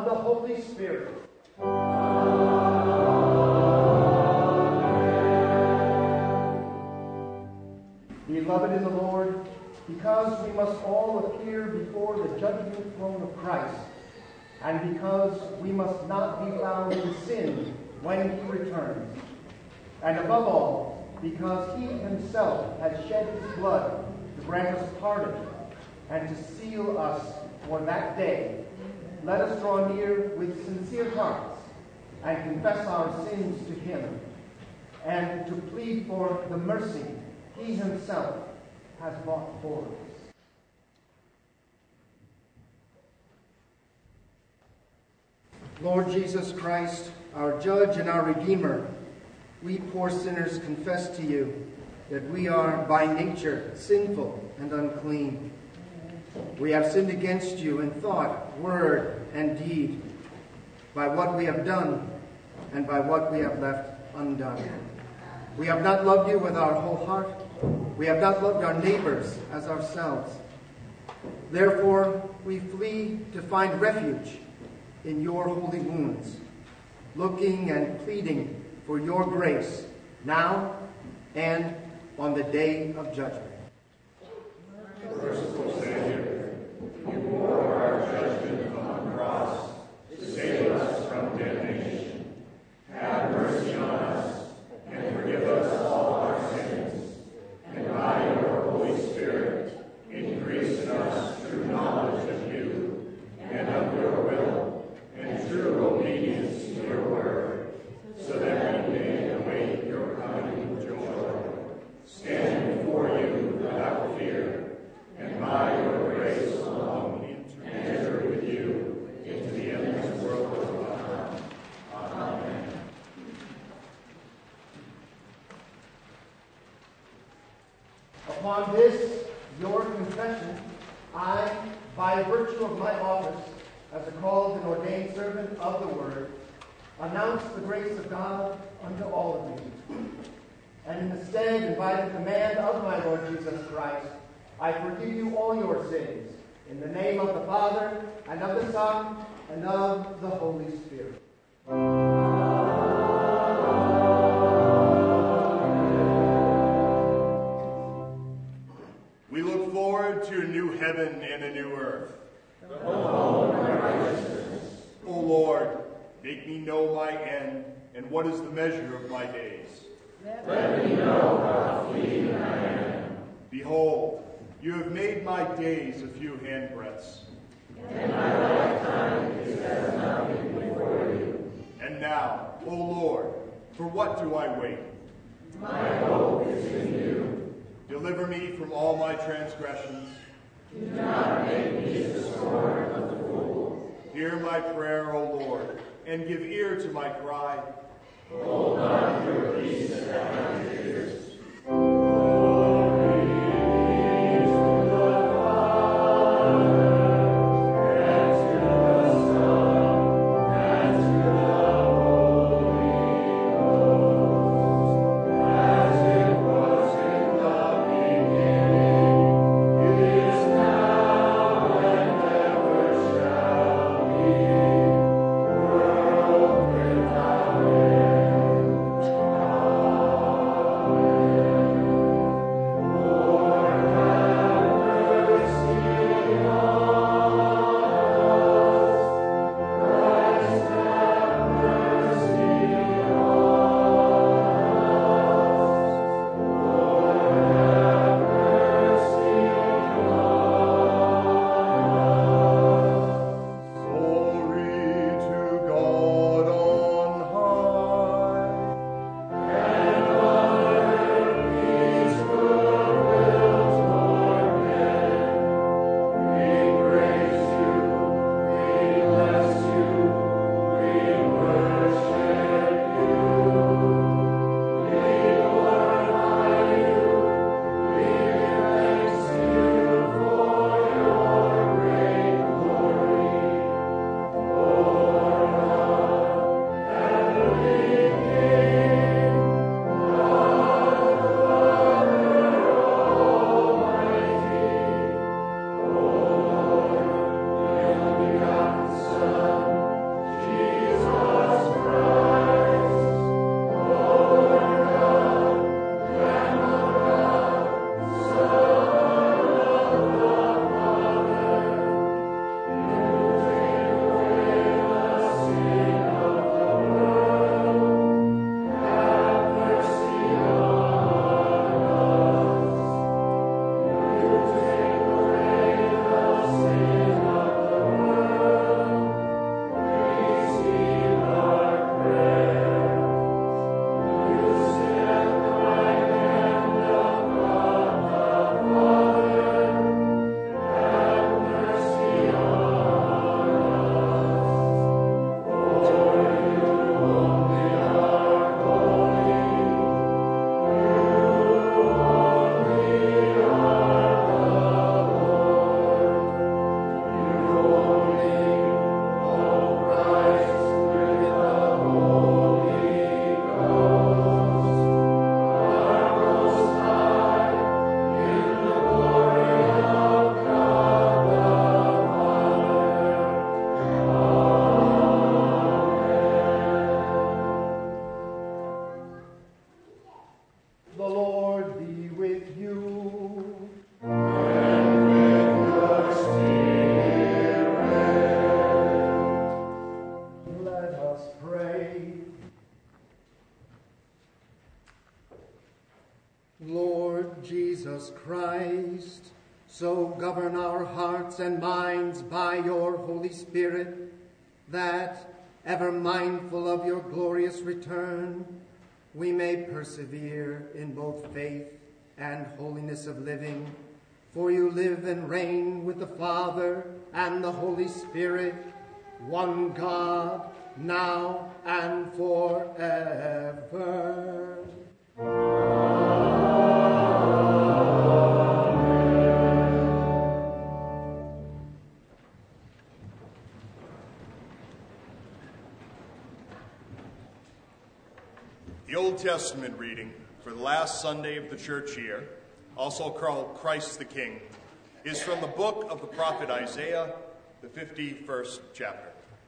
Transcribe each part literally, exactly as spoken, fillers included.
the Holy Spirit. Beloved in the Lord, because we must all appear before the judgment throne of Christ, and because we must not be found in sin when he returns, and above all, because he himself has shed his blood to grant us pardon and to seal us for that day, let us draw near with sincere hearts and confess our sins to him, and to plead for the mercy he himself has bought for us. Lord Jesus Christ, our judge and our Redeemer, we poor sinners confess to you that we are by nature sinful and unclean. We have sinned against you in thought, word, and deed, by what we have done and by what we have left undone. We have not loved you with our whole heart. We have not loved our neighbors as ourselves. Therefore, we flee to find refuge in your holy wounds, looking and pleading for your grace now and on the day of judgment. Merciful Savior, you bore our judgment on the cross to save us from damnation. Have mercy on us and forgive us all our sins, and by your Holy Spirit, increase in us true knowledge of you and of your will, and true obedience to your word, so that we may await your coming with joy, stand before you without fear, and by your grace alone enter with you into the endless world of God. Amen. Upon this, your confession, I, by virtue of my office as a called and ordained servant of the Word, announce the grace of God unto all of you. And in the stead and by the command of my Lord Jesus Christ, I forgive you all your sins, in the name of the Father, and of the Son, and of the Holy Spirit. We look forward to a new heaven and a new earth. The home of righteousness. O Lord, make me know my end, and what is the measure of my days. Let me know how fleeting I am. Behold, you have made my days a few handbreadths. And my lifetime is as nothing before you. And now, O Lord, for what do I wait? My hope is in you. Deliver me from all my transgressions. Do not make me the scorn of the fool. Hear my prayer, O Lord, and give ear to my cry. Hold on to your peace at my tears. Amen. Let us pray. Lord Jesus Christ, so govern our hearts and minds by your Holy Spirit, that, ever mindful of your glorious return, we may persevere in both faith and holiness of living. For you live and reign with the Father and the Holy Spirit, one God, now and forever. The Old Testament reading for the last Sunday of the church year, also called Christ the King, is from the book of the prophet Isaiah, the fifty-first chapter.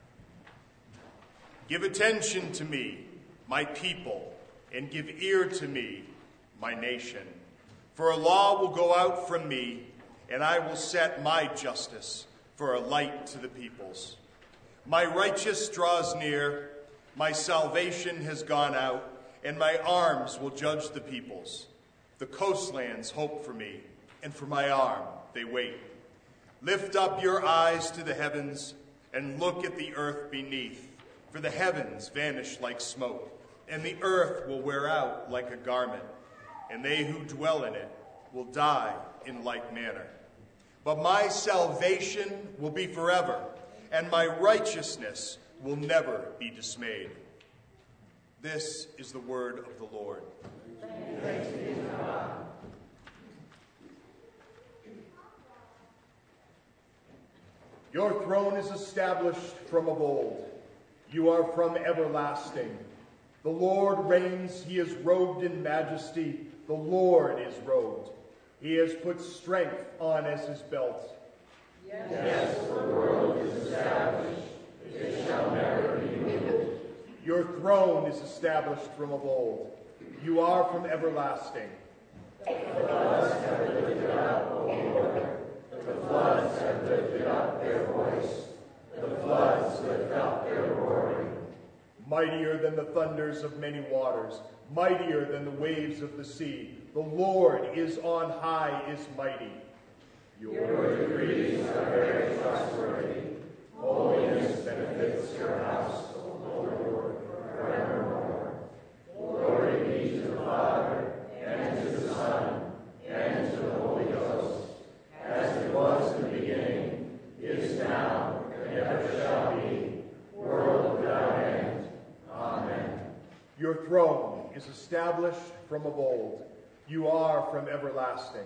Give attention to me, my people, and give ear to me, my nation. For a law will go out from me, and I will set my justice for a light to the peoples. My righteous draws near, my salvation has gone out, and my arms will judge the peoples. The coastlands hope for me, and for my arm they wait. Lift up your eyes to the heavens, and look at the earth beneath. For the heavens vanish like smoke, and the earth will wear out like a garment, and they who dwell in it will die in like manner. But my salvation will be forever, and my righteousness will never be dismayed. This is the word of the Lord. Thanks be to God. Your throne is established from of old. You are from everlasting. The Lord reigns. He is robed in majesty. The Lord is robed. He has put strength on as his belt. Yes, yes, the world is established. It shall never be moved. Your throne is established from of old. You are from everlasting. The floods have lifted up, O Lord. The floods have lifted up their voice. The floods lift up their roaring. Mightier than the thunders of many waters, mightier than the waves of the sea. The Lord is on high, is mighty. Your, your decrees are very trustworthy. Holiness benefits your house, O Lord, forevermore. Glory be to the Father, and to the Son, and to the Holy Ghost, as it was in the beginning, is now, and ever shall be, world without end. Amen. Your throne is established from of old. You are from everlasting.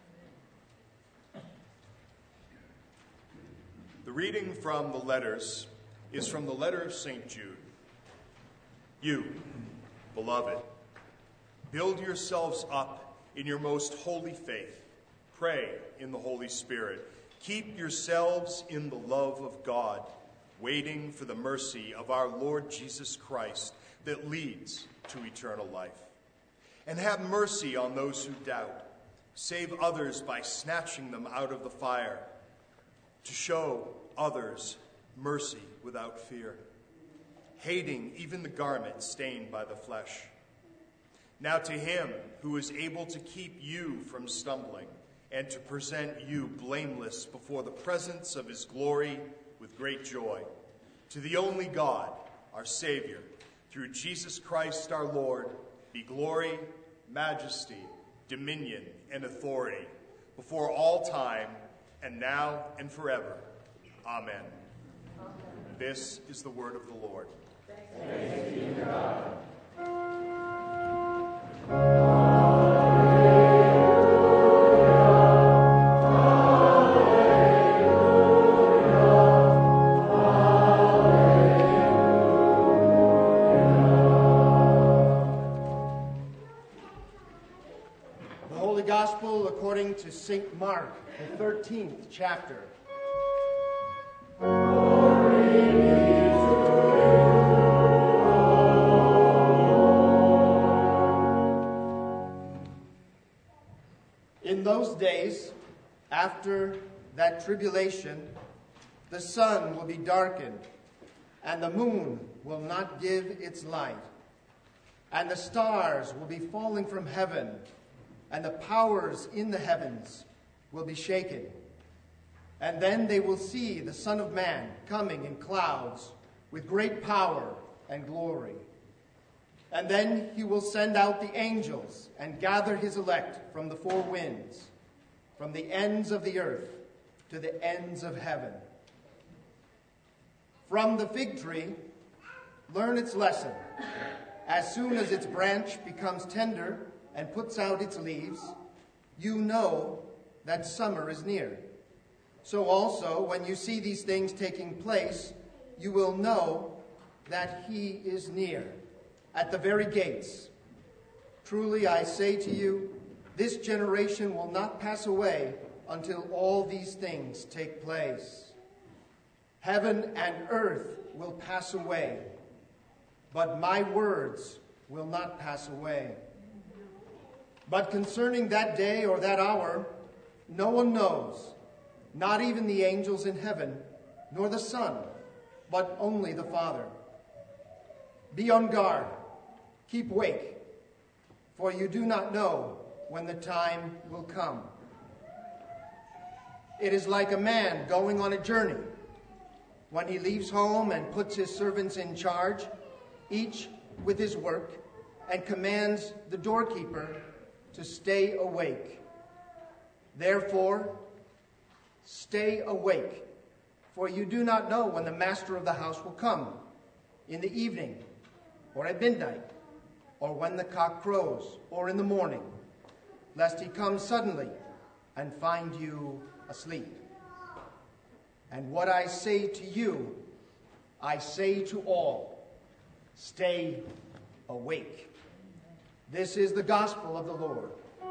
The reading from the letters is from the letter of Saint Jude. You, beloved, build yourselves up in your most holy faith. Pray in the Holy Spirit. Keep yourselves in the love of God, waiting for the mercy of our Lord Jesus Christ that leads to eternal life. And have mercy on those who doubt. Save others by snatching them out of the fire, to show others mercy without fear, hating even the garment stained by the flesh. Now to him who is able to keep you from stumbling and to present you blameless before the presence of his glory with great joy, to the only God, our Savior, through Jesus Christ our Lord, be glory, majesty, dominion, and authority before all time, and now and forever. Amen. Amen. This is the word of the Lord. Thanks be to God. Gospel according to Saint Mark, the thirteenth chapter. Glory be to you. In those days, after that tribulation, the sun will be darkened, and the moon will not give its light. And the stars will be falling from heaven, and the powers in the heavens will be shaken. And then they will see the Son of Man coming in clouds with great power and glory. And then he will send out the angels and gather his elect from the four winds, from the ends of the earth to the ends of heaven. From the fig tree, learn its lesson. As soon as its branch becomes tender and puts out its leaves, you know that summer is near. So also, when you see these things taking place, you will know that he is near, at the very gates. Truly I say to you, this generation will not pass away until all these things take place. Heaven and earth will pass away, but my words will not pass away. But concerning that day or that hour, no one knows, not even the angels in heaven, nor the Son, but only the Father. Be on guard, keep awake, for you do not know when the time will come. It is like a man going on a journey. When he leaves home and puts his servants in charge, each with his work, and commands the doorkeeper to stay awake. Therefore, stay awake, for you do not know when the master of the house will come, in the evening, or at midnight, or when the cock crows, or in the morning, lest he come suddenly and find you asleep. And what I say to you, I say to all, stay awake. This is the gospel of the Lord.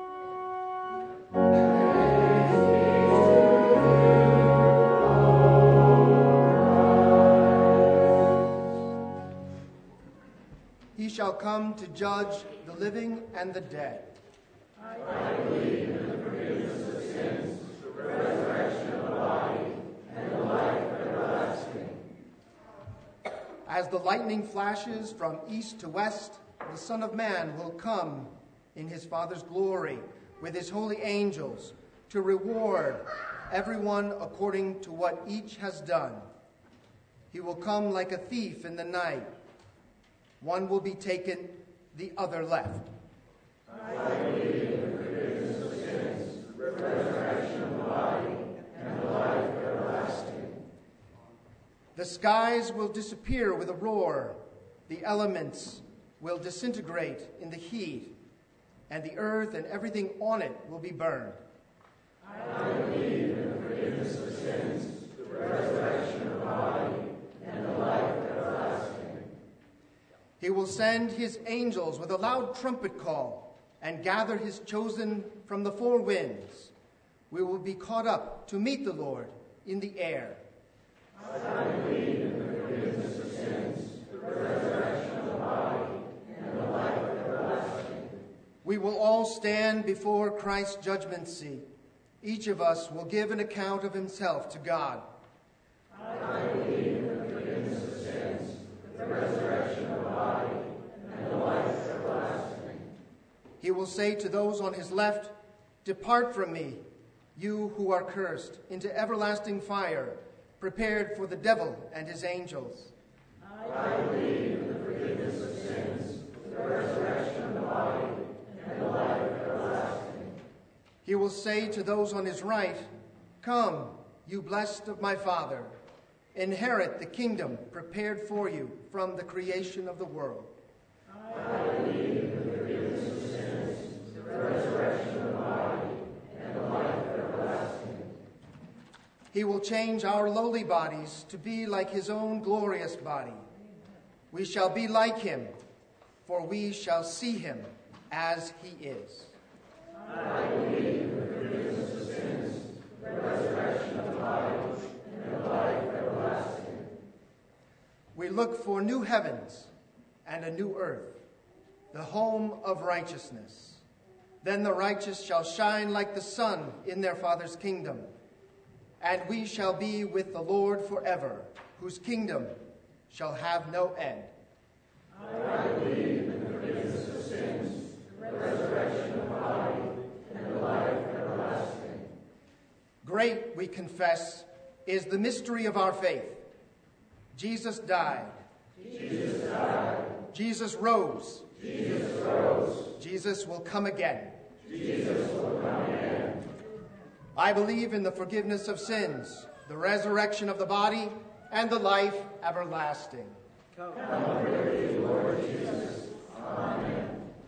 He shall come to judge the living and the dead. I believe in the forgiveness of sins, the resurrection of the body, and the life everlasting. As the lightning flashes from east to west, the Son of Man will come in his Father's glory with his holy angels to reward everyone according to what each has done. He will come like a thief in the night. One will be taken, the other left. I believe in the forgiveness of sins, the resurrection of the body, and the life everlasting. The skies will disappear with a roar. The elements will disintegrate in the heat, and the earth and everything on it will be burned. I believe in the forgiveness of sins, the resurrection of the body, and the life everlasting. He will send his angels with a loud trumpet call and gather his chosen from the four winds. We will be caught up to meet the Lord in the air. I believe in the forgiveness of sins, the resurrection of the body, and the life everlasting. We will all stand before Christ's judgment seat. Each of us will give an account of himself to God. I believe in the forgiveness of sins, the resurrection of the body, and the life everlasting. He will say to those on his left, "Depart from me, you who are cursed, into everlasting fire, prepared for the devil and his angels." I believe in the forgiveness of sins, the resurrection of the body, and the life everlasting. He will say to those on his right, "Come, you blessed of my Father, inherit the kingdom prepared for you from the creation of the world." I believe in the forgiveness of sins, the resurrection of the body, and the life everlasting. He will change our lowly bodies to be like his own glorious body. We shall be like him, for we shall see him as he is. I believe in the forgiveness of sins, the resurrection of the body, and the life everlasting. We look for new heavens and a new earth, the home of righteousness. Then the righteous shall shine like the sun in their Father's kingdom. And we shall be with the Lord forever, whose kingdom shall have no end. I believe in the forgiveness of sins, the resurrection of the body, and the life everlasting. Great, we confess, is the mystery of our faith. Jesus died. Jesus died. Jesus rose. Jesus rose. Jesus will come again. Jesus will come again. I believe in the forgiveness of sins, the resurrection of the body, and the life everlasting. Come with you, Lord Jesus. Amen.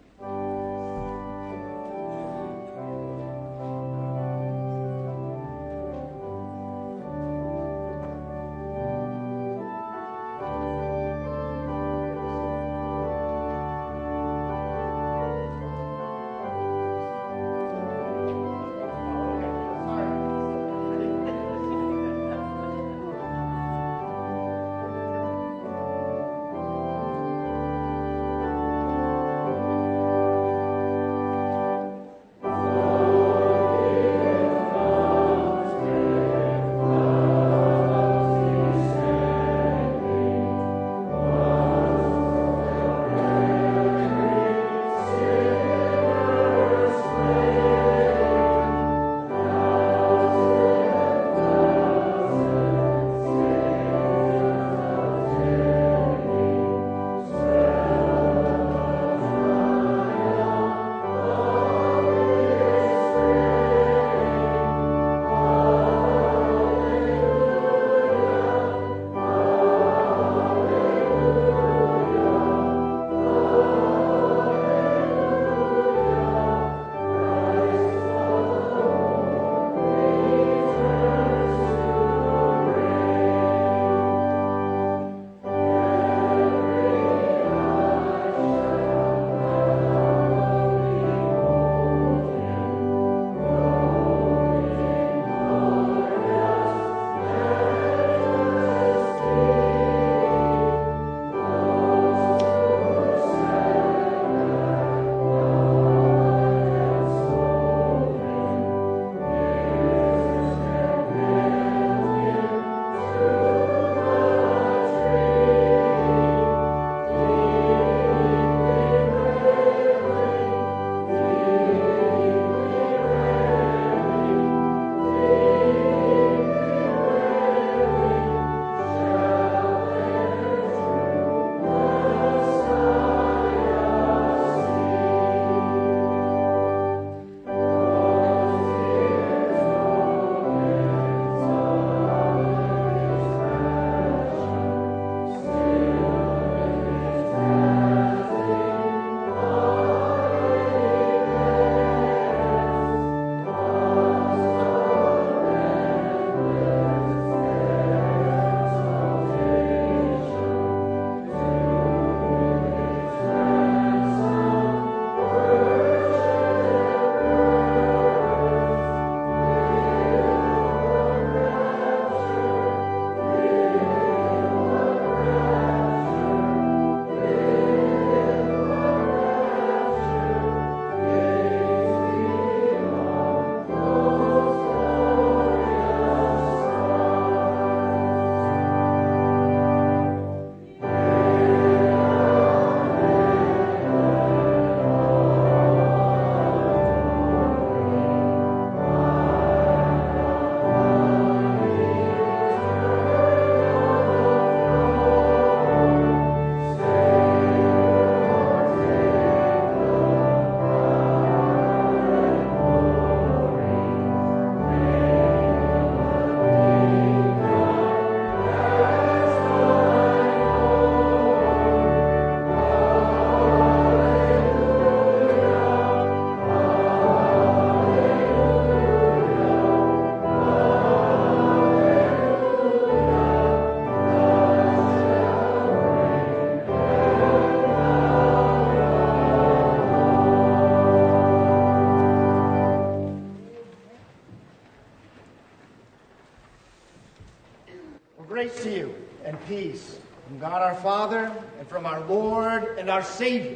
Grace to you and peace from God our Father and from our Lord and our Savior,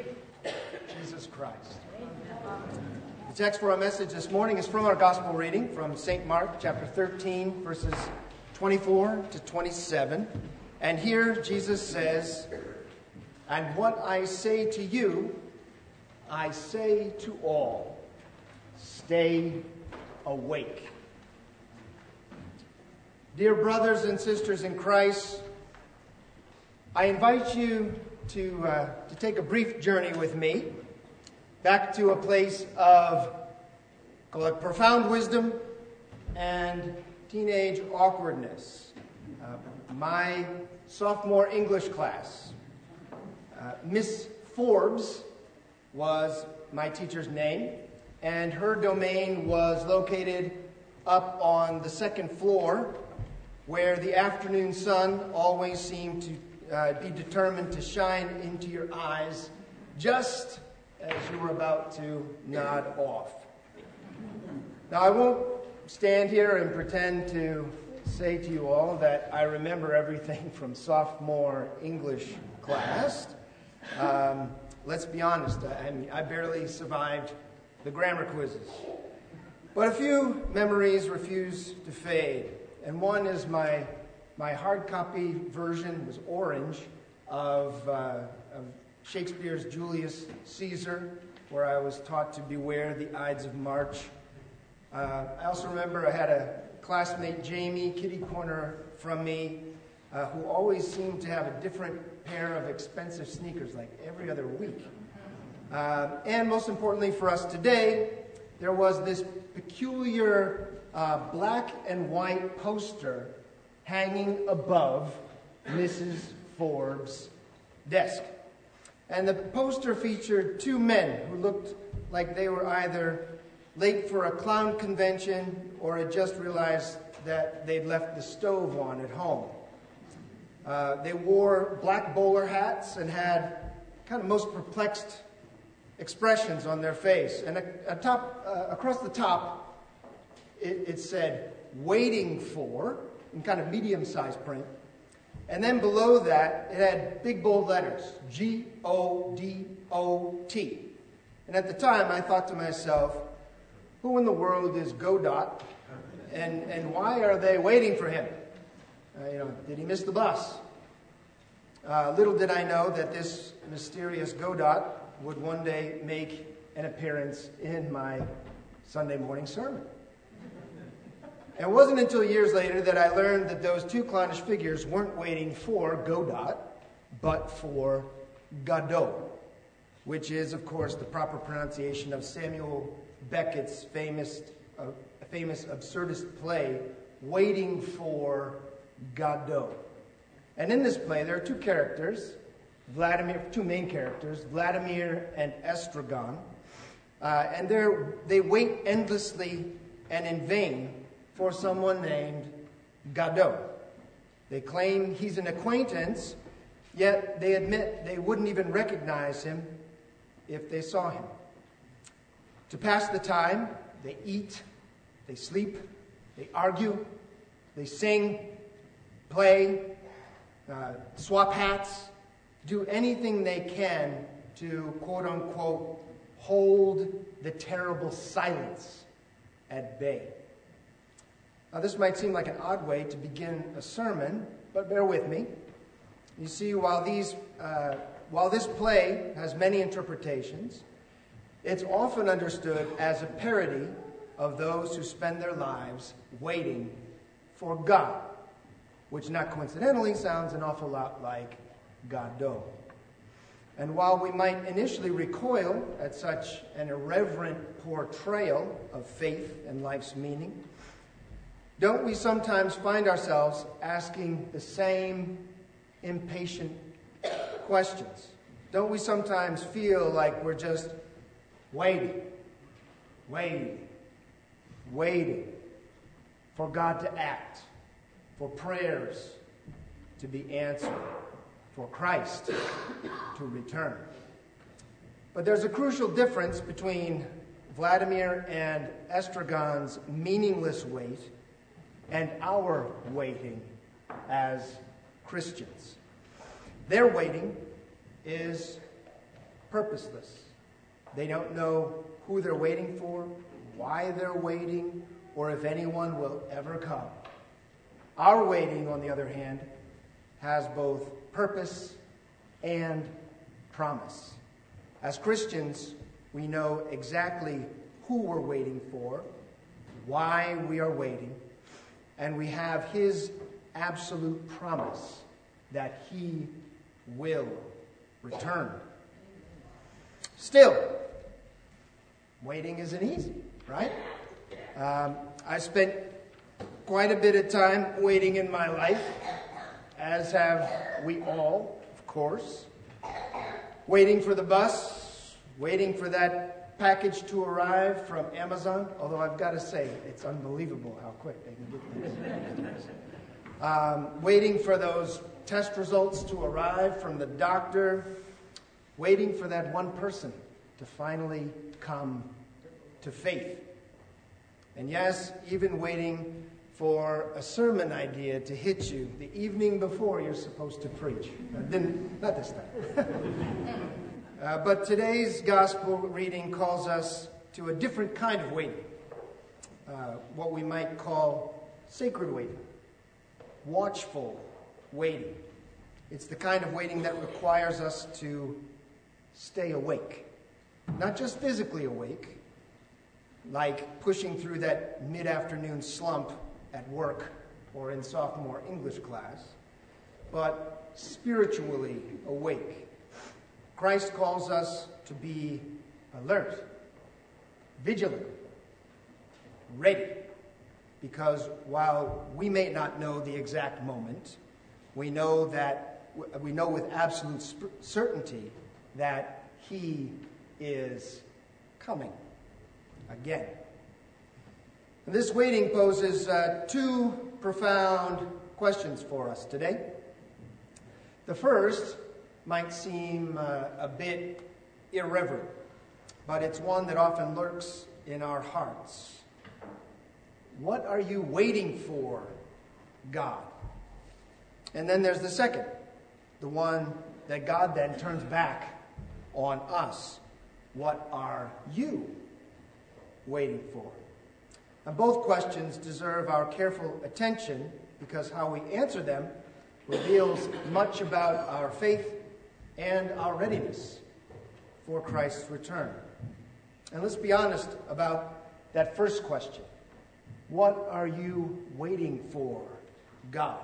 Jesus Christ. The text for our message this morning is from our gospel reading from Saint Mark chapter thirteen, verses twenty-four to twenty-seven. And here Jesus says, "And what I say to you, I say to all, stay awake." Dear brothers and sisters in Christ, I invite you to, uh, to take a brief journey with me back to a place of, call it, profound wisdom and teenage awkwardness. Uh, my sophomore English class. Uh, Miss Forbes was my teacher's name, and her domain was located up on the second floor, where the afternoon sun always seemed to uh, be determined to shine into your eyes just as you were about to nod off. Now, I won't stand here and pretend to say to you all that I remember everything from sophomore English class. Um, let's be honest, I, I mean, I barely survived the grammar quizzes. But a few memories refuse to fade. And one is my my hard copy version was orange of, uh, of Shakespeare's Julius Caesar, where I was taught to beware the Ides of March. Uh, I also remember I had a classmate, Jamie, kitty corner from me, uh, who always seemed to have a different pair of expensive sneakers like every other week. Uh, and most importantly for us today, there was this peculiar uh, black and white poster hanging above Missus Forbes' desk. And the poster featured two men who looked like they were either late for a clown convention or had just realized that they'd left the stove on at home. Uh, they wore black bowler hats and had kind of most perplexed expressions on their face. And a, a top, uh, across the top, it, it said, "Waiting for," in kind of medium-sized print. And then below that, it had big bold letters, G O D O T. And at the time, I thought to myself, who in the world is Godot, and, and why are they waiting for him? Uh, you know, did he miss the bus? Uh, little did I know that this mysterious Godot would one day make an appearance in my Sunday morning sermon. It wasn't until years later that I learned that those two clownish figures weren't waiting for Godot, but for Godot, which is, of course, the proper pronunciation of Samuel Beckett's famous, uh, famous absurdist play, Waiting for Godot. And in this play, there are two characters, Vladimir, two main characters, Vladimir and Estragon, uh, and they're, they wait endlessly and in vain for someone named Godot. They claim he's an acquaintance, yet they admit they wouldn't even recognize him if they saw him. To pass the time, they eat, they sleep, they argue, they sing, play, uh, swap hats, do anything they can to, quote-unquote, hold the terrible silence at bay. Now, this might seem like an odd way to begin a sermon, but bear with me. You see, while these, uh, while this play has many interpretations, it's often understood as a parody of those who spend their lives waiting for God, which not coincidentally sounds an awful lot like Godot. And while we might initially recoil at such an irreverent portrayal of faith and life's meaning, don't we sometimes find ourselves asking the same impatient questions? Don't we sometimes feel like we're just waiting, waiting, waiting for God to act, for prayers to be answered, for Christ to return? But there's a crucial difference between Vladimir and Estragon's meaningless wait and our waiting as Christians. Their waiting is purposeless. They don't know who they're waiting for, why they're waiting, or if anyone will ever come. Our waiting, on the other hand, has both purpose and promise. As Christians, we know exactly who we're waiting for, why we are waiting, and we have his absolute promise that he will return. Still, waiting isn't easy, right? Um, I spent quite a bit of time waiting in my life, as have we all, of course. Waiting for the bus, waiting for that package to arrive from Amazon, although I've got to say, it's unbelievable how quick they can get this. Um, waiting for those test results to arrive from the doctor, waiting for that one person to finally come to faith. And yes, even waiting for a sermon idea to hit you the evening before you're supposed to preach. Uh, didn't, not this time. uh, but today's gospel reading calls us to a different kind of waiting, uh, what we might call sacred waiting, watchful waiting. It's the kind of waiting that requires us to stay awake. Not just physically awake, like pushing through that mid-afternoon slump at work or in sophomore English class, but spiritually awake. Christ calls us to be alert, vigilant, ready, because while we may not know the exact moment, we know that we know with absolute certainty that he is coming again. And this waiting poses uh, two profound questions for us today. The first might seem uh, a bit irreverent, but it's one that often lurks in our hearts. What are you waiting for, God? And then there's the second, the one that God then turns back on us. What are you waiting for? Now, both questions deserve our careful attention because how we answer them reveals much about our faith and our readiness for Christ's return. And let's be honest about that first question. What are you waiting for, God?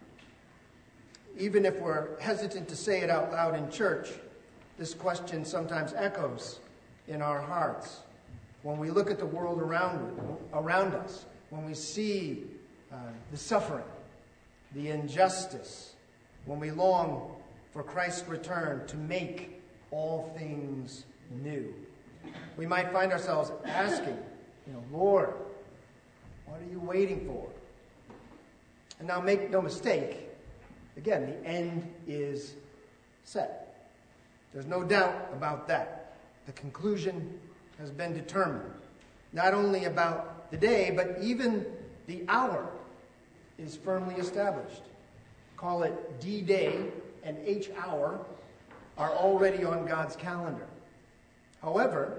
Even if we're hesitant to say it out loud in church, this question sometimes echoes in our hearts. When we look at the world around, around us, when we see uh, the suffering, the injustice, when we long for Christ's return to make all things new, we might find ourselves asking, you know, Lord, what are you waiting for? And now make no mistake, again, the end is set. There's no doubt about that. The conclusion has been determined. Not only about the day, but even the hour is firmly established. Call it D-Day and H-Hour are already on God's calendar. However,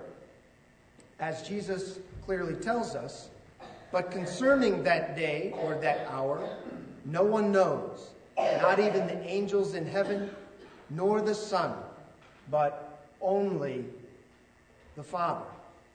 as Jesus clearly tells us, but concerning that day or that hour, no one knows, not even the angels in heaven, nor the Son, but only the Father.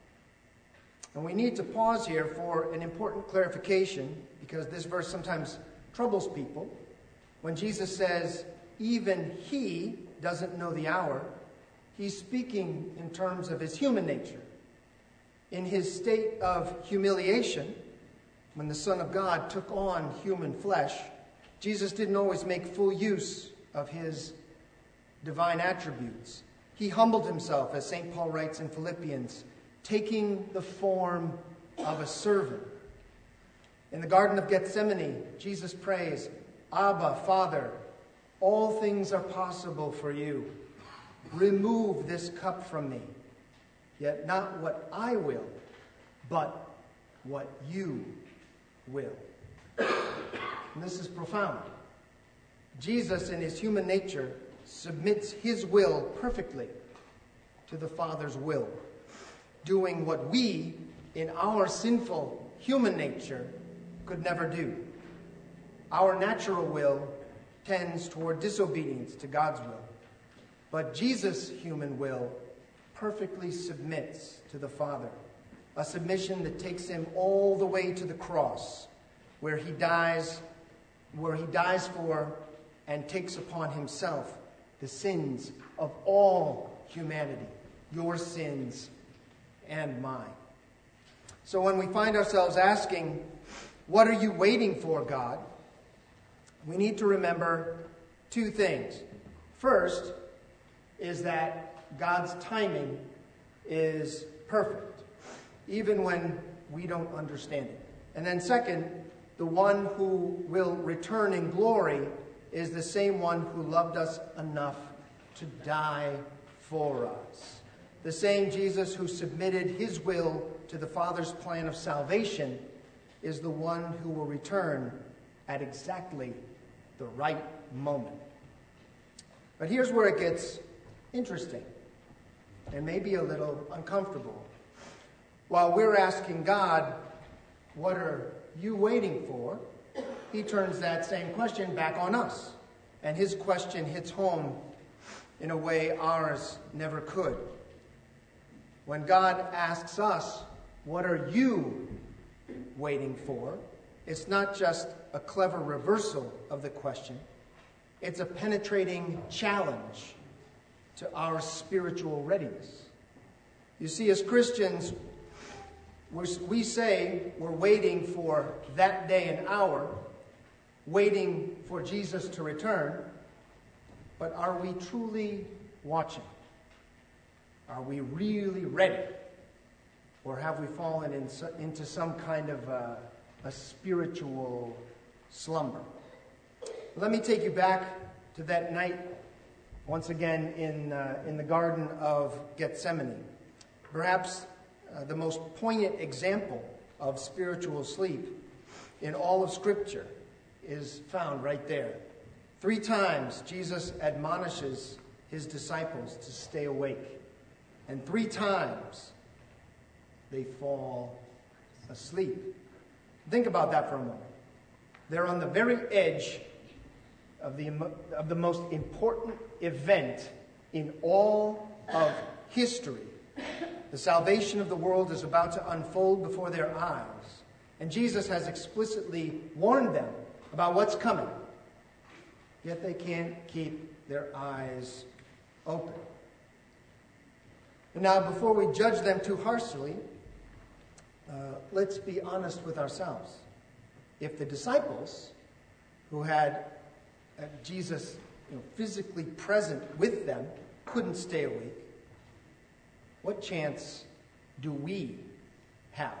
And we need to pause here for an important clarification, because this verse sometimes troubles people. When Jesus says, even he doesn't know the hour, he's speaking in terms of his human nature. In his state of humiliation, when the Son of God took on human flesh, Jesus didn't always make full use of his divine attributes. He humbled himself, as Saint Paul writes in Philippians, taking the form of a servant. In the Garden of Gethsemane, Jesus prays, Abba, Father, all things are possible for you. Remove this cup from me. Yet not what I will, but what you will. And this is profound. Jesus, in his human nature, submits his will perfectly to the Father's will, doing what we, in our sinful human nature, could never do. Our natural will tends toward disobedience to God's will. But Jesus' human will perfectly submits to the Father, a submission that takes him all the way to the cross, where he dies, where he dies for and takes upon himself the sins of all humanity, your sins and mine. So when we find ourselves asking, what are you waiting for, God? We need to remember two things. First is that God's timing is perfect, even when we don't understand it. And then second, the one who will return in glory is the same one who loved us enough to die for us. The same Jesus who submitted his will to the Father's plan of salvation is the one who will return at exactly the right moment. But here's where it gets interesting and maybe a little uncomfortable. While we're asking God, what are you waiting for? He turns that same question back on us. And his question hits home in a way ours never could. When God asks us, what are you waiting for? It's not just a clever reversal of the question. It's a penetrating challenge to our spiritual readiness. You see, as Christians, we're, we say we're waiting for that day and hour, waiting for Jesus to return, but are we truly watching? Are we really ready? Or have we fallen in, into some kind of a, a spiritual slumber? Let me take you back to that night, once again, in, uh, in the Garden of Gethsemane. Perhaps uh, the most poignant example of spiritual sleep in all of Scripture is found right there. Three times Jesus admonishes his disciples to stay awake. And three times they fall asleep. Think about that for a moment. They're on the very edge of the, of the most important event in all of history. The salvation of the world is about to unfold before their eyes. And Jesus has explicitly warned them about what's coming. Yet they can't keep their eyes open. And now, before we judge them too harshly, uh, let's be honest with ourselves. If the disciples, who had uh, Jesus you know, physically present with them, couldn't stay awake, what chance do we have?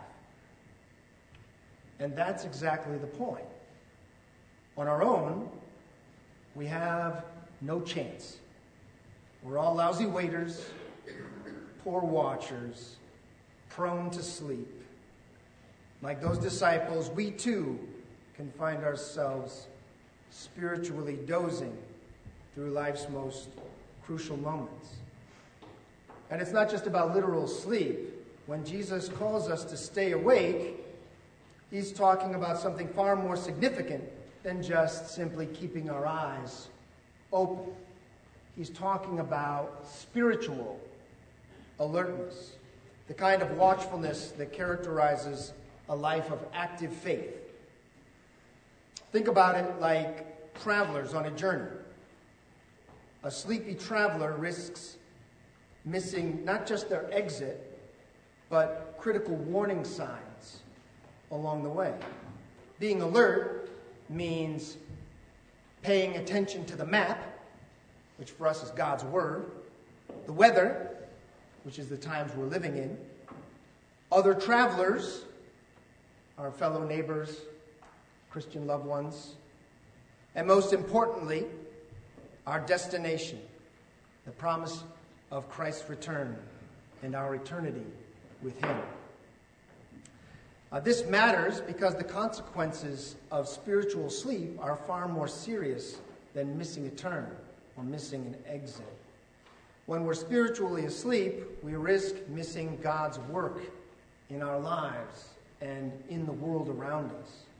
And that's exactly the point. On our own, we have no chance. We're all lousy waiters, poor watchers, prone to sleep. Like those disciples, we too can find ourselves spiritually dozing through life's most crucial moments. And it's not just about literal sleep. When Jesus calls us to stay awake, he's talking about something far more significant than just simply keeping our eyes open. He's talking about spiritual alertness, the kind of watchfulness that characterizes a life of active faith. Think about it like travelers on a journey. A sleepy traveler risks missing not just their exit, but critical warning signs along the way. Being alert means paying attention to the map, which for us is God's Word, the weather, which is the times we're living in, other travelers, our fellow neighbors, Christian loved ones, and most importantly, our destination, the promise of Christ's return and our eternity with him. Uh, this matters because the consequences of spiritual sleep are far more serious than missing a turn or missing an exit. When we're spiritually asleep, we risk missing God's work in our lives and in the world around us.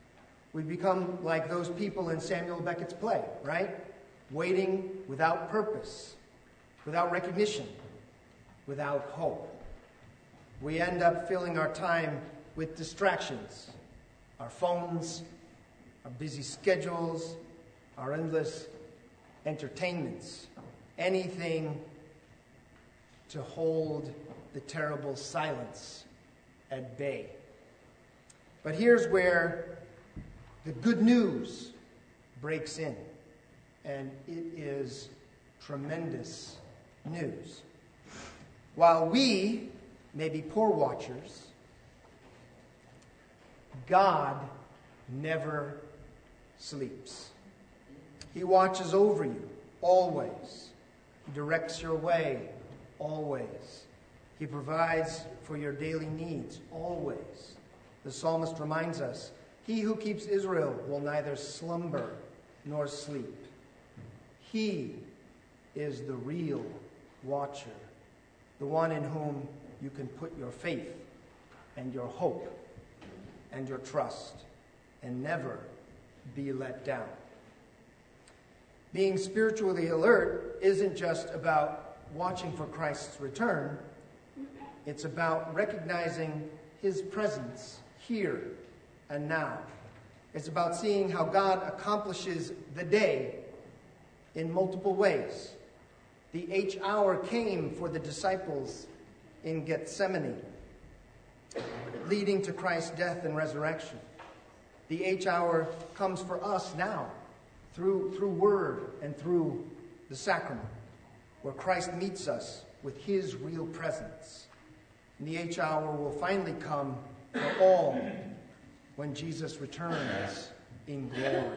We become like those people in Samuel Beckett's play, right? Waiting without purpose, without recognition, without hope. We end up filling our time with distractions, our phones, our busy schedules, our endless entertainments, anything to hold the terrible silence at bay. But here's where the good news breaks in, and it is tremendous news. While we may be poor watchers, God never sleeps. He watches over you always. He directs your way always. He provides for your daily needs always. The psalmist reminds us, he who keeps Israel will neither slumber nor sleep. He is the real watcher, the one in whom you can put your faith and your hope and your trust and never be let down. Being spiritually alert isn't just about watching for Christ's return. It's about recognizing his presence here and now. It's about seeing how God accomplishes the day in multiple ways. The H hour came for the disciples in Gethsemane, leading to Christ's death and resurrection. The H hour comes for us now, through, through word and through the sacrament, where Christ meets us with his real presence. And the H hour will finally come for all when Jesus returns in glory.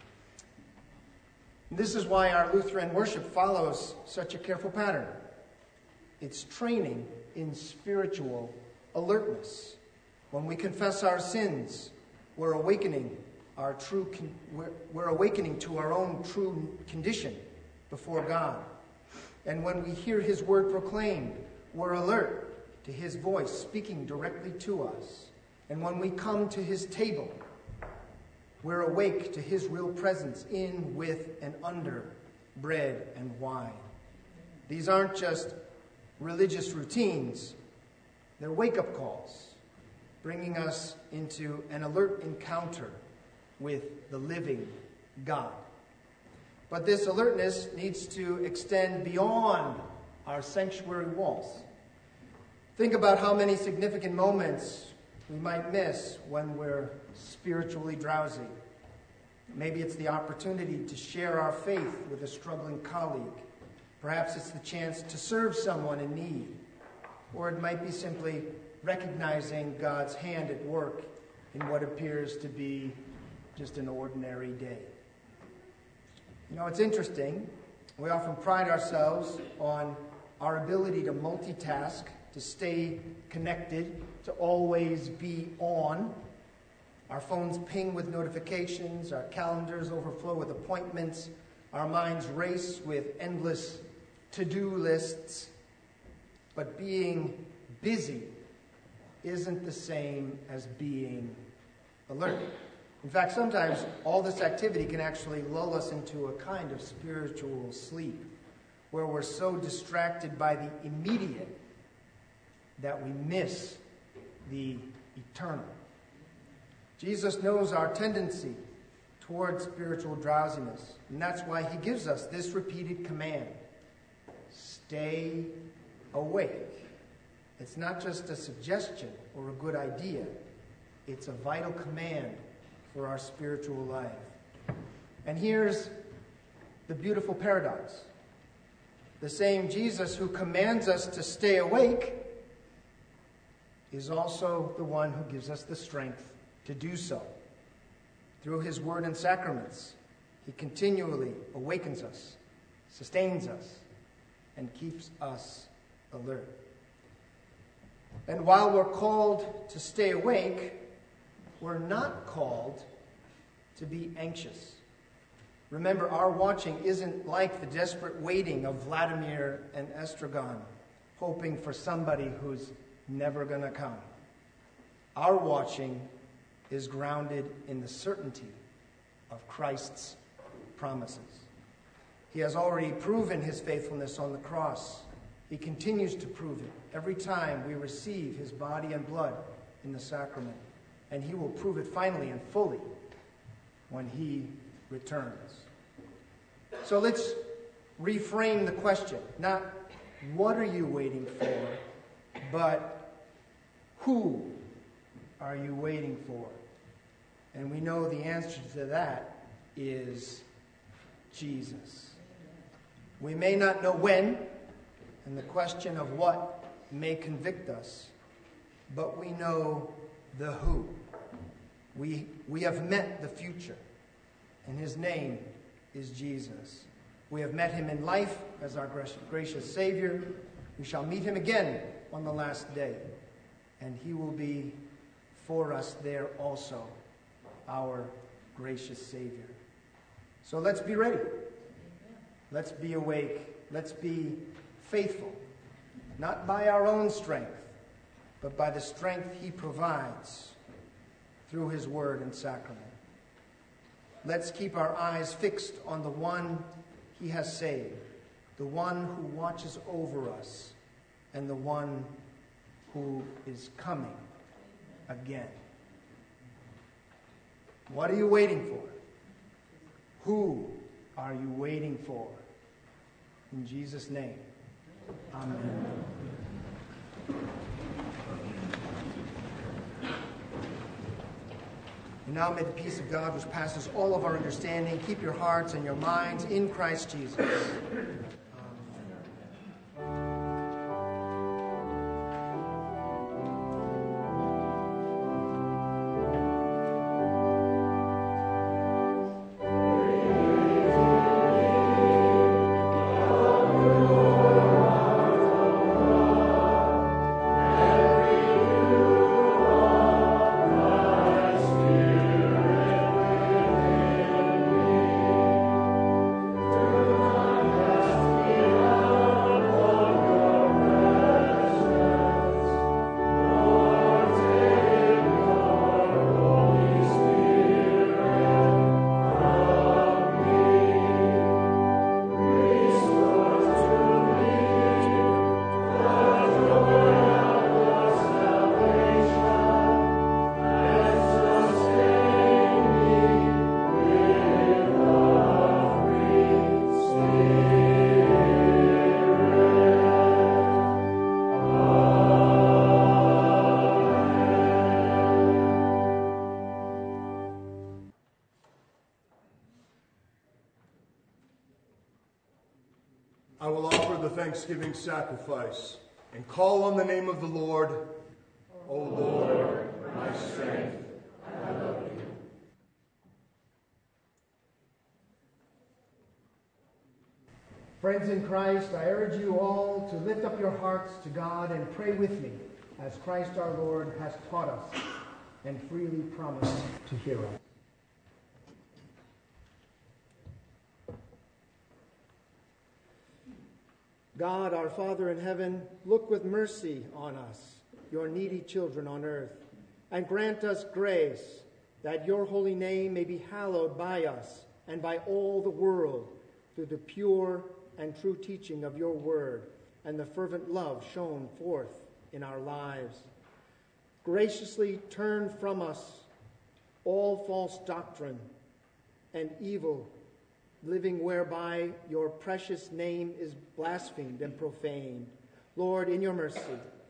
And this is why our Lutheran worship follows such a careful pattern. It's training in spiritual alertness. When we confess our sins, we're awakening our true con- we're, we're awakening to our own true condition before God. And when we hear his word proclaimed, we're alert to his voice speaking directly to us. And when we come to his table, we're awake to his real presence in, with, and under bread and wine. These aren't just religious routines. They're wake-up calls, bringing us into an alert encounter with the living God. But this alertness needs to extend beyond our sanctuary walls. Think about how many significant moments we might miss when we're spiritually drowsy. Maybe it's the opportunity to share our faith with a struggling colleague. Perhaps it's the chance to serve someone in need. Or it might be simply recognizing God's hand at work in what appears to be just an ordinary day. You know, it's interesting. We often pride ourselves on our ability to multitask, to stay connected, to always be on. Our phones ping with notifications, our calendars overflow with appointments, our minds race with endless to-do lists. But being busy isn't the same as being alert. In fact, sometimes all this activity can actually lull us into a kind of spiritual sleep, where we're so distracted by the immediate that we miss the eternal. Jesus knows our tendency towards spiritual drowsiness, and that's why he gives us this repeated command: stay awake. It's not just a suggestion or a good idea. It's a vital command for our spiritual life. And here's the beautiful paradox. The same Jesus who commands us to stay awake is also the one who gives us the strength to do so. Through his word and sacraments, he continually awakens us, sustains us, and keeps us alert. And while we're called to stay awake, we're not called to be anxious. Remember, our watching isn't like the desperate waiting of Vladimir and Estragon, hoping for somebody who's never going to come. Our watching is grounded in the certainty of Christ's promises. He has already proven his faithfulness on the cross. He continues to prove it every time we receive his body and blood in the sacrament. And he will prove it finally and fully when he returns. So let's reframe the question. Not what are you waiting for, but who are you waiting for? And we know the answer to that is Jesus. We may not know when, and the question of what may convict us, but we know the who. We, we have met the future, and his name is Jesus. We have met him in life as our gracious Savior. We shall meet him again on the last day, and he will be for us there also, our gracious Savior. So let's be ready. Let's be awake. Let's be faithful, not by our own strength, but by the strength he provides through his word and sacrament. Let's keep our eyes fixed on the one he has saved, the one who watches over us, and the one who is coming again. What are you waiting for? Who are you waiting for? In Jesus' name, amen. And now may the peace of God, which passes all of our understanding, keep your hearts and your minds in Christ Jesus. I will offer the thanksgiving sacrifice and call on the name of the Lord. O Lord, my strength, I love you. Friends in Christ, I urge you all to lift up your hearts to God and pray with me, as Christ our Lord has taught us and freely promised to hear us. God, our Father in heaven, look with mercy on us, your needy children on earth, and grant us grace that your holy name may be hallowed by us and by all the world through the pure and true teaching of your word and the fervent love shown forth in our lives. Graciously turn from us all false doctrine and evil living whereby your precious name is blasphemed and profaned. Lord, in your mercy,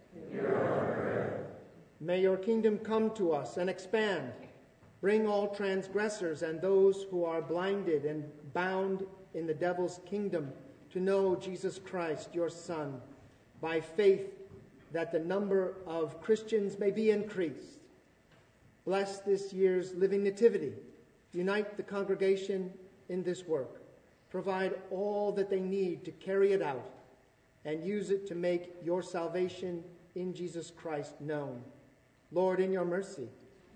may your kingdom come to us and expand. Bring all transgressors and those who are blinded and bound in the devil's kingdom to know Jesus Christ, your Son, by faith, that the number of Christians may be increased. Bless this year's Living Nativity. Unite the congregation in this work. Provide all that they need to carry it out, and use it to make your salvation in Jesus Christ known. Lord, in your mercy,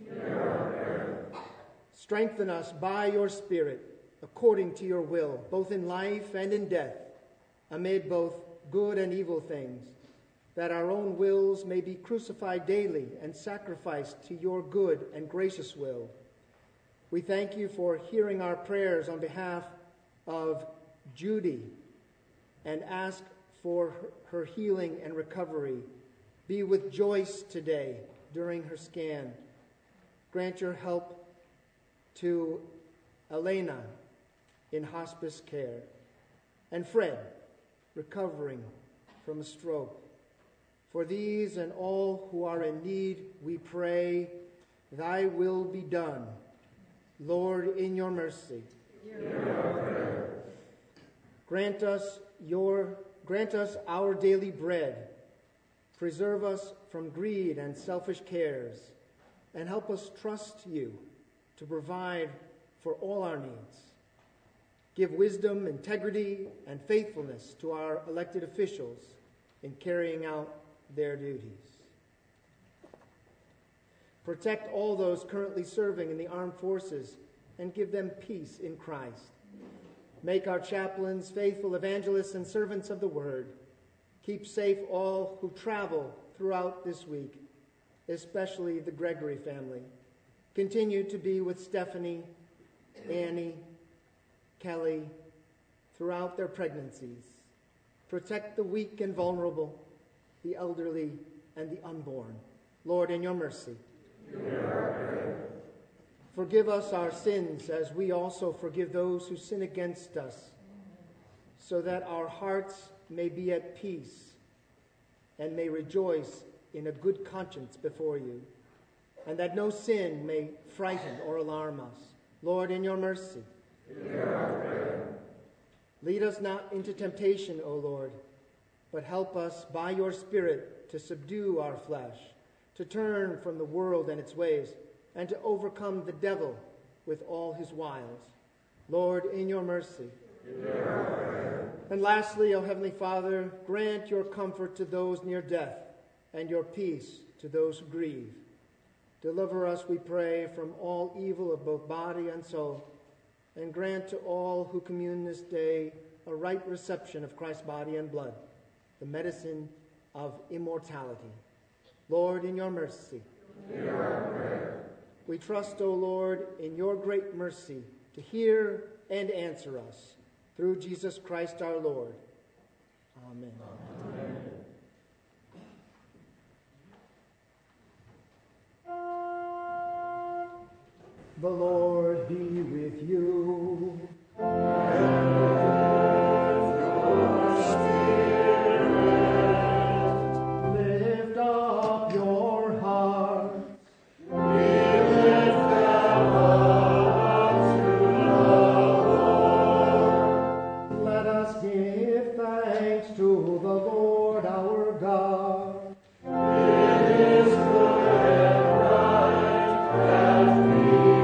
strengthen us by your Spirit according to your will, both in life and in death, amid both good and evil things, that our own wills may be crucified daily and sacrificed to your good and gracious will. We thank you for hearing our prayers on behalf of Judy and ask for her healing and recovery. Be with Joyce today during her scan. Grant your help to Elena in hospice care, and Fred, recovering from a stroke. For these and all who are in need, we pray, thy will be done. Lord, in your mercy, grant us your grant us our daily bread. Preserve us from greed and selfish cares, and help us trust you to provide for all our needs. Give wisdom, integrity, and faithfulness to our elected officials in carrying out their duties. Protect all those currently serving in the armed forces and give them peace in Christ. Make our chaplains faithful evangelists and servants of the word. Keep safe all who travel throughout this week, especially the Gregory family. Continue to be with Stephanie, Annie, Kelly throughout their pregnancies. Protect the weak and vulnerable, the elderly and the unborn. Lord, in your mercy, forgive us our sins as we also forgive those who sin against us, so that our hearts may be at peace and may rejoice in a good conscience before you, and that no sin may frighten or alarm us. Lord, in your mercy, lead us not into temptation, O Lord, but help us by your Spirit to subdue our flesh, to turn from the world and its ways, and to overcome the devil with all his wiles. Lord, in your mercy. And lastly, O Heavenly Father, grant your comfort to those near death and your peace to those who grieve. Deliver us, we pray, from all evil of both body and soul, and grant to all who commune this day a right reception of Christ's body and blood, the medicine of immortality. Lord, in your mercy. We trust, O Lord, in your great mercy to hear and answer us through Jesus Christ our Lord. Amen. Amen. The Lord be with you. And with your spirit. Lift up your hearts. We lift them up to the Lord. Let us give thanks to the Lord our God. It is good and right that we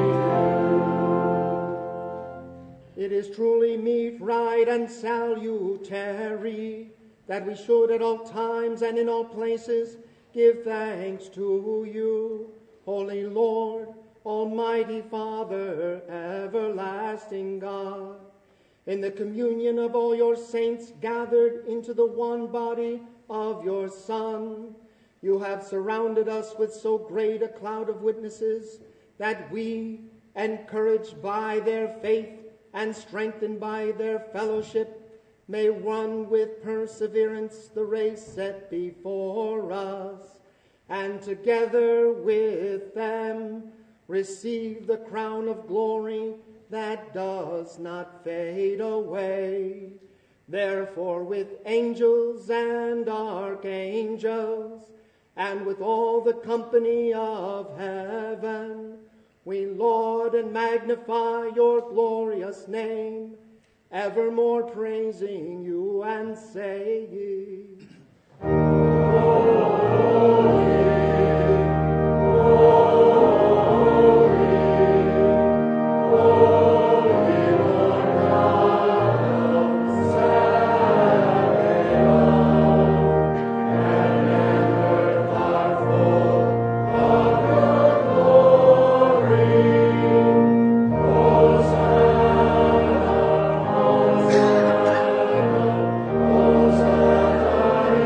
It is truly meet, right, and salutary that we should at all times and in all places give thanks to you, Holy Lord, Almighty Father, everlasting God, in the communion of all your saints gathered into the one body of your Son. You have surrounded us with so great a cloud of witnesses that we, encouraged by their faith, and strengthened by their fellowship, may run with perseverance the race set before us, and together with them receive the crown of glory that does not fade away. Therefore, with angels and archangels, and with all the company of heaven, we laud and magnify your glorious name, evermore praising you and saying, Holy, holy, holy Lord God of Sabaoth, and earth are full of your glory. Hosanna, Hosanna, Hosanna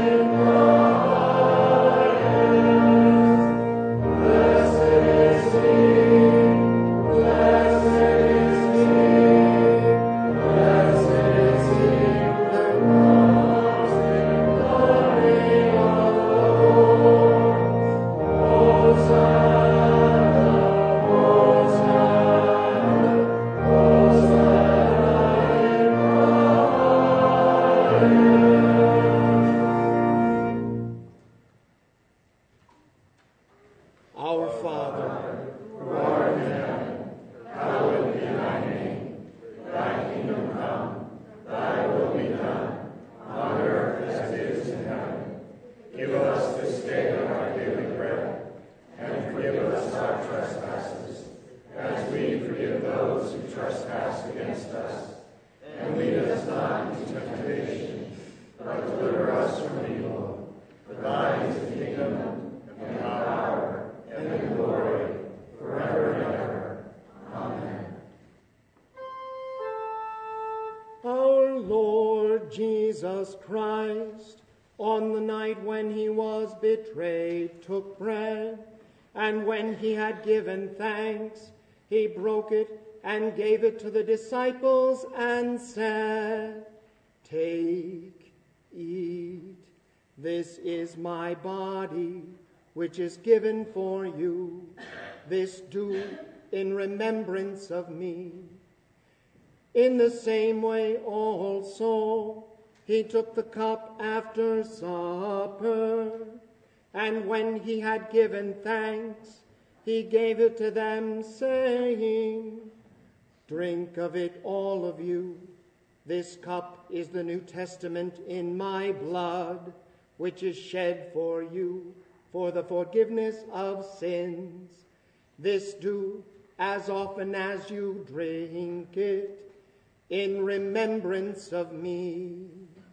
Jesus Christ, on the night when he was betrayed, took bread, and when he had given thanks, he broke it and gave it to the disciples and said, "Take, eat, this is my body, which is given for you. This do in remembrance of me." In the same way also, he took the cup after supper, and when he had given thanks, he gave it to them, saying, "Drink of it, all of you. This cup is the New Testament in my blood, which is shed for you for the forgiveness of sins. This do as often as you drink it in remembrance of me."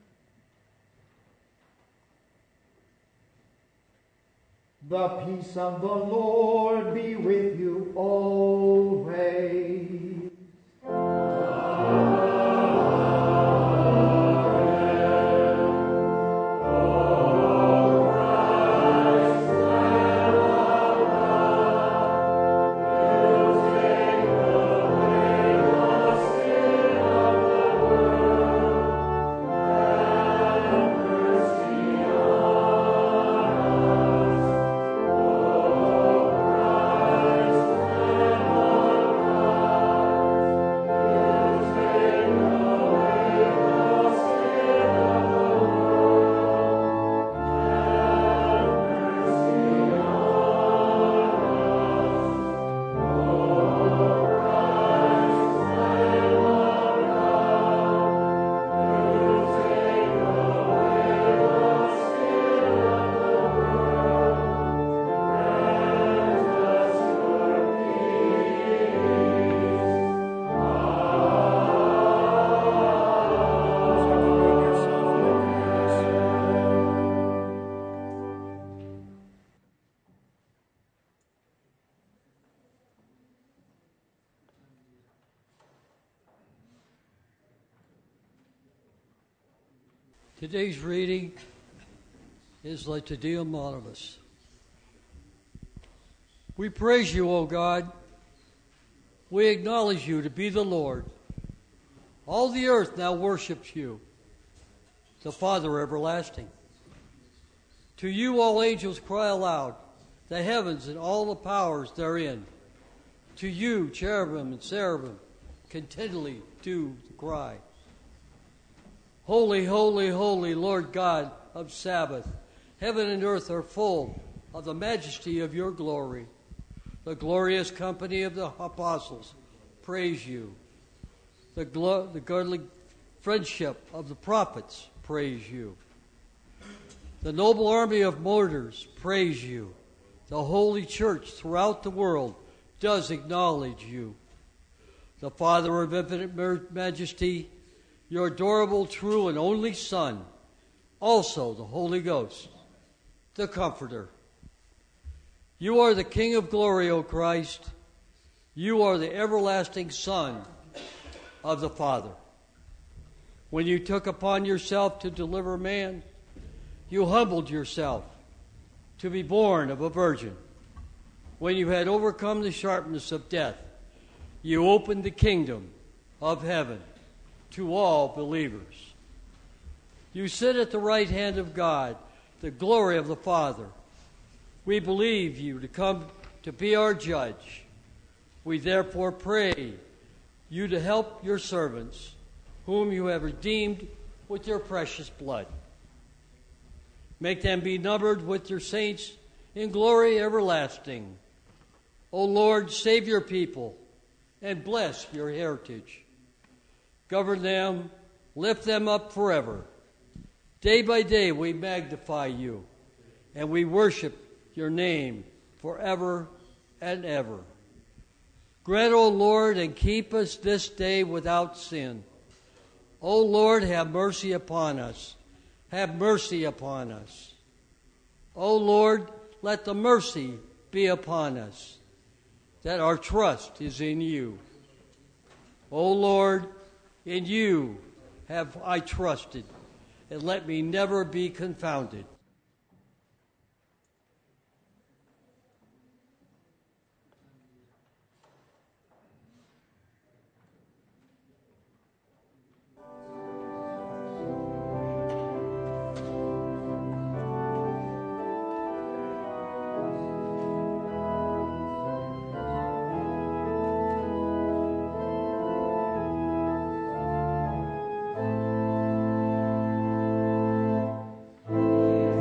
The peace of the Lord be with you always. Today's reading is like Te Deum Laudamus. We praise you, O God. We acknowledge you to be the Lord. All the earth now worships you, the Father everlasting. To you all angels cry aloud, the heavens and all the powers therein. To you cherubim and seraphim continually do cry. Holy, holy, holy, Lord God of Sabbath. Heaven and earth are full of the majesty of your glory. The glorious company of the apostles praise you. The, glo- the godly friendship of the prophets praise you. The noble army of martyrs praise you. The holy church throughout the world does acknowledge you. The Father of infinite majesty, your adorable, true, and only Son, also the Holy Ghost, the Comforter. You are the King of glory, O Christ. You are the everlasting Son of the Father. When you took upon yourself to deliver man, you humbled yourself to be born of a virgin. When you had overcome the sharpness of death, you opened the kingdom of heaven to all believers. You sit at the right hand of God, the glory of the Father. We believe you to come to be our judge. We therefore pray you to help your servants, whom you have redeemed with your precious blood. Make them be numbered with your saints in glory everlasting. O Lord, save your people and bless your heritage. Govern them, lift them up forever. Day by day we magnify you, and we worship your name forever and ever. Grant, O Lord, and keep us this day without sin. O Lord, have mercy upon us. Have mercy upon us. O Lord, let the mercy be upon us, that our trust is in you. O Lord, in you have I trusted. and let me never be confounded. Amen.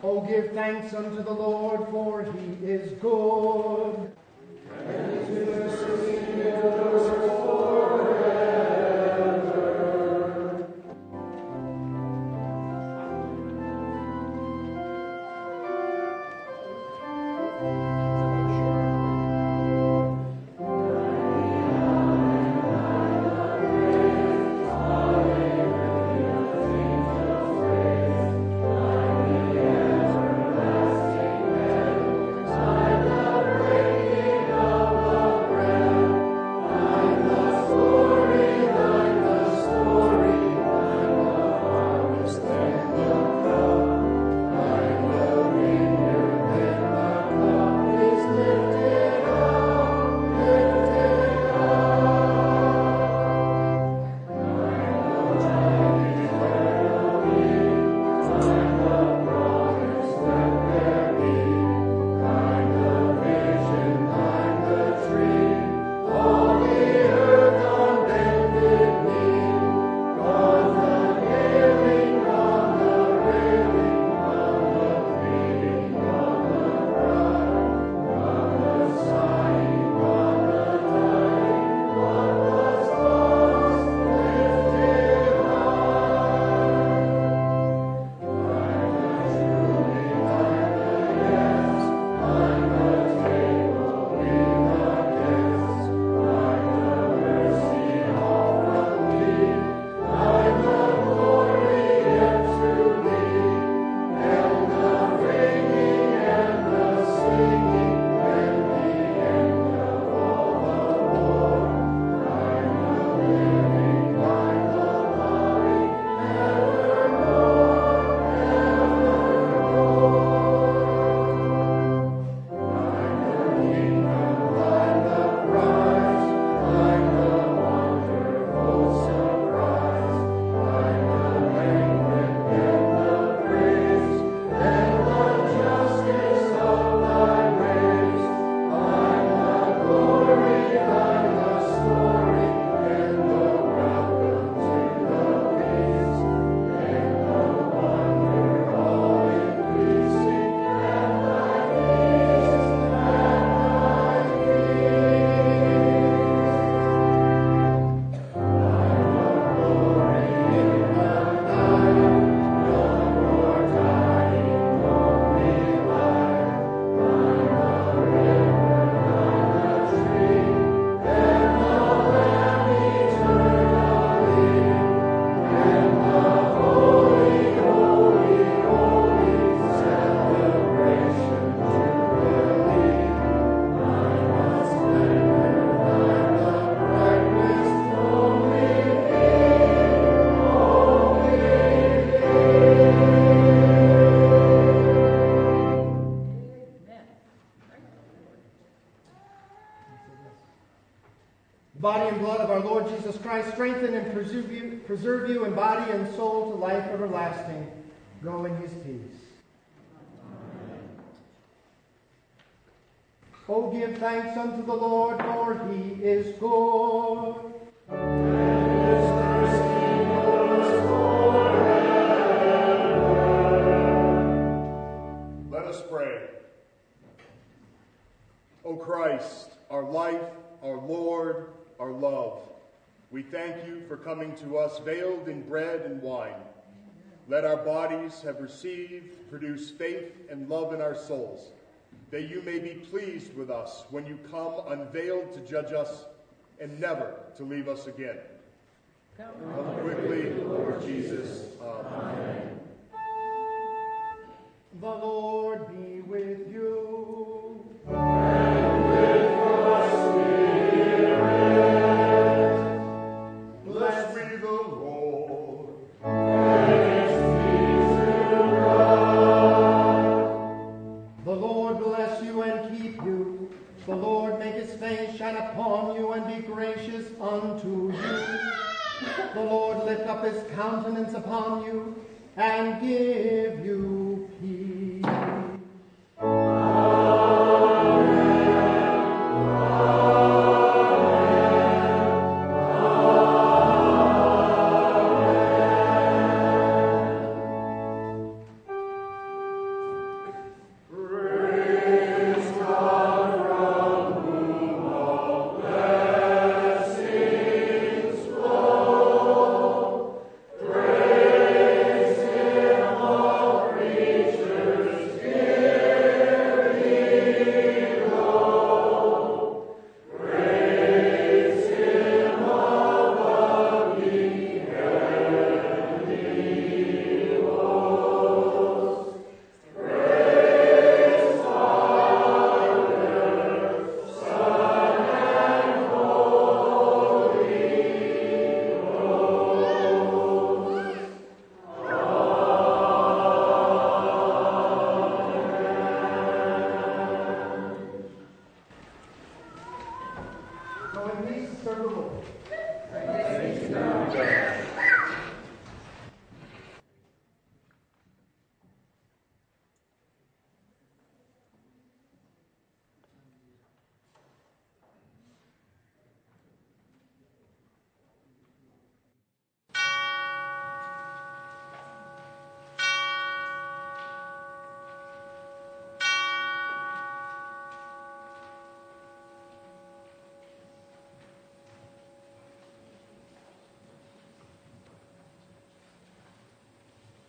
Oh, give thanks unto the Lord, for he is good. And his mercy endures forever. Body and blood of our Lord Jesus Christ, strengthen and preserve you, preserve you in body and soul to life everlasting. Go in his peace. Amen. Oh, give thanks unto the Lord, for he is good. And his mercy endures forever. Let us pray. O Christ, our life, our Lord, our love, we thank you for coming to us veiled in bread and wine. Let our bodies have received, produce faith and love in our souls, that you may be pleased with us when you come unveiled to judge us and never to leave us again. Come, come quickly, Lord Jesus. Amen. The Lord be with you. And with your spirit. Blessed be the Lord. Thanks be to God. The Lord bless you and keep you. The Lord make his face shine upon you and be gracious unto you. The Lord lift up his countenance upon you and give you